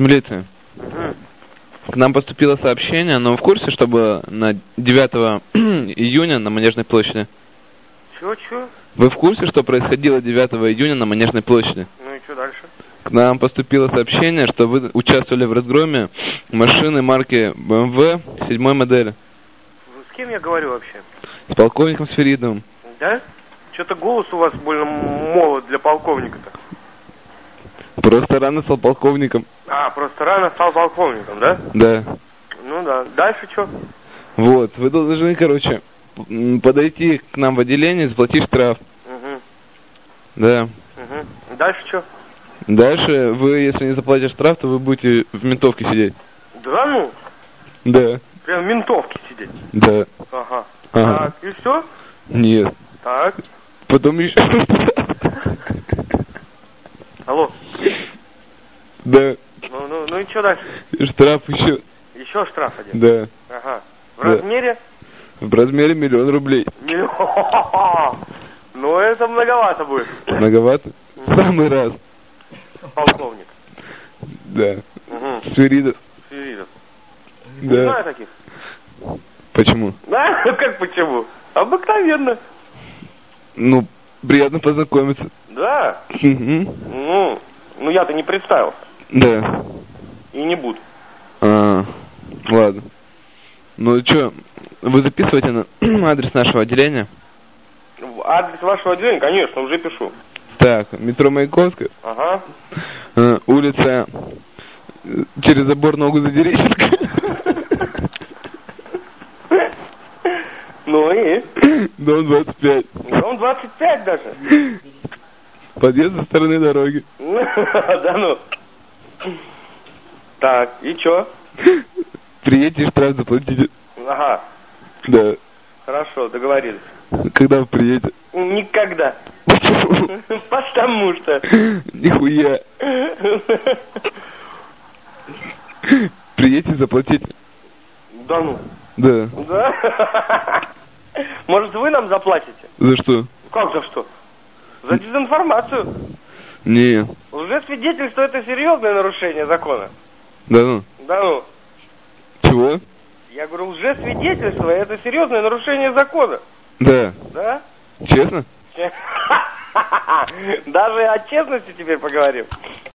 Милиция. Угу. К нам поступило сообщение, но вы в курсе, чтобы на 9 июня на Манежной площади? Чё? Вы в курсе, что происходило 9 июня на Манежной площади? Ну и что дальше? К нам поступило сообщение, что вы участвовали в разгроме машины марки BMW 7 модели. С кем я говорю вообще? С полковником Сферидовым. Да? Что-то голос у вас больно молод для полковника-то. Просто рано стал полковником. Просто рано стал полковником, да? Да. Ну да. Дальше что? Вот, вы должны, короче, подойти к нам в отделение и заплатить штраф. Угу. Да. Угу. Дальше что? Дальше вы, если не заплатите штраф, то вы будете в ментовке сидеть. Да ну? Да. Прям в ментовке сидеть? Да. Ага. Ага. Так, и все? Нет. Так. Потом еще... Алло. Да. Ну и что дальше? Штраф еще. Еще штраф один? Да. Ага. В Да. размере? В размере 1 000 000 рублей. Ну это многовато будет. Многовато? В самый раз. Полковник. Да. Угу. Сферидов. Сферидов. Да. Не знаю таких. Почему? Да? Как почему? Обыкновенно. Ну, приятно познакомиться. Да? Угу. Ну я-то не представился. Да. И не буду. Ладно. Ну что, вы записываете на адрес нашего отделения? Адрес вашего отделения, конечно, уже пишу. Так, метро Маяковская. Ага. Улица через забор ногу задери. Ну и? Дом 25. Дом 25 даже. Подъезд со стороны дороги. Да ну. Так, и чё? Приедете, штраф заплатите. Ага. Да. Хорошо, договорились. Когда вы приедете? Никогда. Почему? Потому что. Нихуя. Приедете, заплатите. Да ну. Да. Да? Может, вы нам заплатите? За что? Как за что? За дезинформацию. Не. Лжесвидетельство — это серьезное нарушение закона. Да ну. Да ну. Чего? Я говорю, лжесвидетельство — это серьезное нарушение закона. Да. Да? Честно? Даже о честности теперь поговорим.